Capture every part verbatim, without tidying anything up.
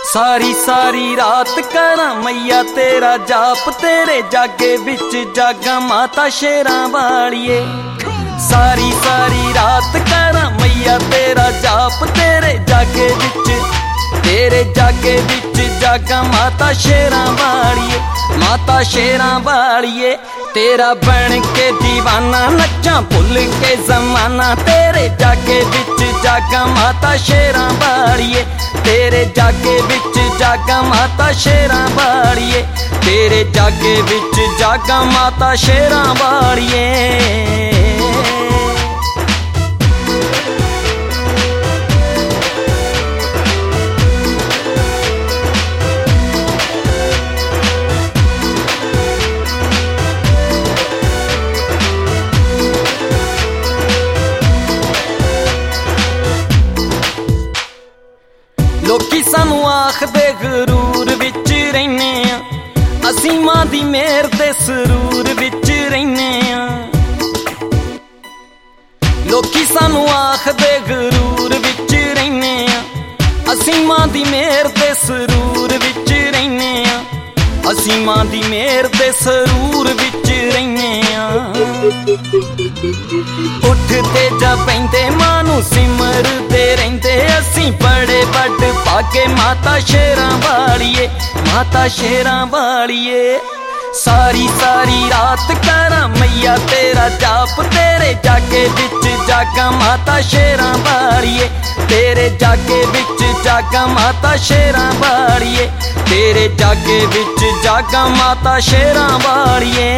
सारी सारी रात करा मैया तेरा जाप, तेरे जागे बिच जागा माता शेरां वालिए। सारी सारी रात करा मैया तेरा जाप, तेरे जागे बिच तेरे जागे बिच जागा माता शेरां वालिए। माता शेरां वालिए तेरा बन के दीवाना नच्चा भुल के जमाना, तेरे जागे बिच जागा माता शेरां वालिए। तेरे जागे बिच जागा माता शेरां वालिए, तेरे जागे बिच जागा माता शेरां वालिए। लोकी सानू आखदे गरूर विच रहिने आ, असीं मां दी मेहर ते सरूर विच रहिने आ। लोकी सानू आखदे गरूर विच रहिने आ, असीं मां दी मेहर ते सरूर विच रहिने आ। असीं मां दी मेहर ते सरूर विच रहिने आ। उठते जा पैंदे मां नू सिमरदे रहिंदे, असीं बड़े बड़ पाके माता शेरां वालिए। माता शेरां वालिए सारी सारी रात करा मैया तेरा जाप, तेरे जागे बिच जागा माता शेरां वालिए। तेरे जागे बिच जागा माता शेरां वालिए, तेरे जागे बिच जागा माता शेरां वालिए।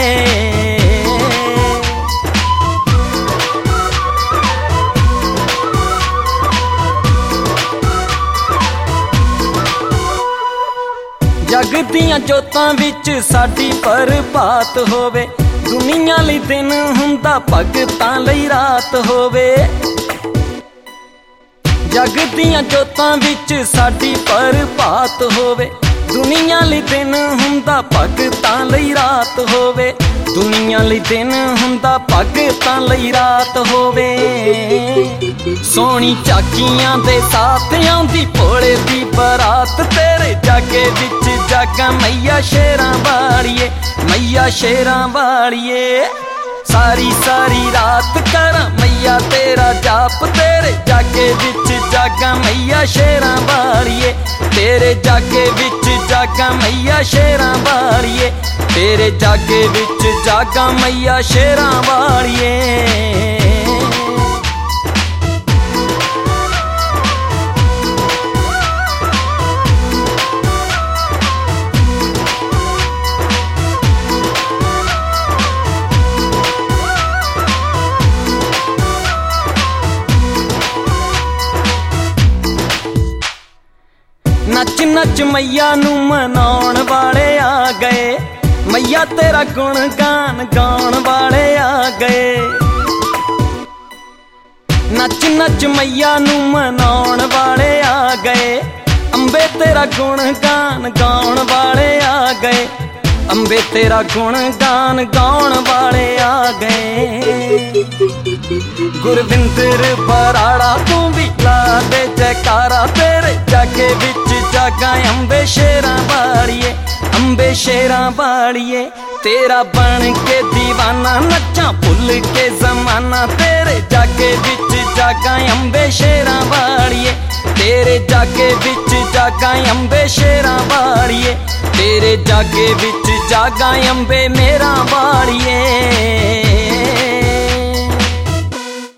जग दियां जोतां विच साडी बरबात होवे, दुनिया लई दिन हुंदा भगतां लई रात होवे। जग दियां जोतां विच साडी बरबात होवे, दुनिया लई दिन हुंदा भगतां लई रात होवे। दुनिया लई दिन हुंदा भगतां लई रात होवे। सोहनी झाकियां दे साथ आउंदी भोले दी बरात, तेरे जागे विच जागा मैया शेरां वालिए। मैया शेरां वालिए सारी सारी रात करा मैया तेरा जाप, तेरे जागे विच जागा मैया शेरां वालिए। तेरे जागे विच जागा मैया शेरां वालिए, तेरे जागे विच जागा मैया शेरां वालिए। नच नच मैया नू मनाउण वाले आ गए, मैया तेरा गुण गान गाउण वाले आ गए। नच नच मैया नू मनाउण वाले आ गए, अंबे तेरा गुण गान गाउण वाले आ गए। अंबे तेरा गुण गान गाउण वाले आ गए। गुरविंदर बराड़ा तू भी ला दे जयकारा, तेरे जागे विच जागा अंबे शेरां वालिए। अंबे शेरां वालिए तेरा बन के दीवाना नच्चा भुल के जमाना, तेरे जागे विच जागा अंबे शेरां वालिए। तेरे जागे विच जागा अंबे शेरां वालिए, तेरे जागे विच जागा अंबे मेरां वालिए।